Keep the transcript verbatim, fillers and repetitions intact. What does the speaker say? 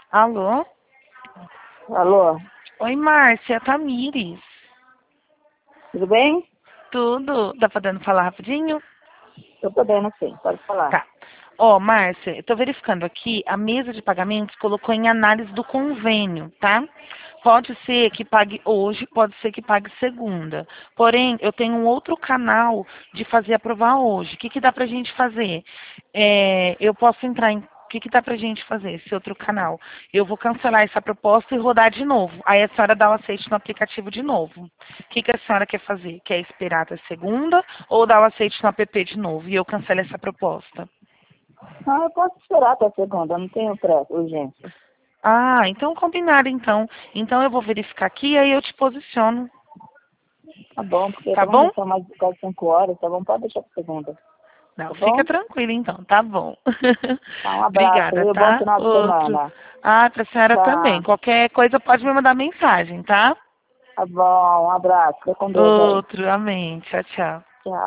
Alô? Alô? Oi, Márcia, Tamires. Tudo bem? Tudo? Dá podendo falar rapidinho? Tô podendo sim, pode falar. Tá. Ó, Márcia, eu tô verificando aqui, a mesa de pagamentos colocou em análise do convênio, tá? Pode ser que pague hoje, pode ser que pague segunda. Porém, eu tenho um outro canal de fazer aprovar hoje. O que que dá pra gente fazer? É, eu posso entrar em... O que que dá pra gente fazer, esse outro canal? Eu vou cancelar essa proposta e rodar de novo. Aí a senhora dá o aceite no aplicativo de novo. O que que a senhora quer fazer? Quer esperar até segunda ou dar o aceite no app de novo? E eu cancelo essa proposta? Ah, eu posso esperar até segunda, não tenho pressa, urgência. Ah, então combinado então. Então eu vou verificar aqui e aí eu te posiciono. Tá bom, porque Tá vamos bom? deixar mais de quase cinco horas, tá bom? Pode deixar pra segunda. Não, Tá fica bom? tranquila então, tá bom. Tá, um abraço, Obrigada, viu? Bom tá? final de Outro. semana. Ah, pra senhora também. Tá, Qualquer coisa pode me mandar mensagem, tá? tá bom, um abraço. Fica com Deus aí. Outro, amém. Tchau, tchau. Tchau.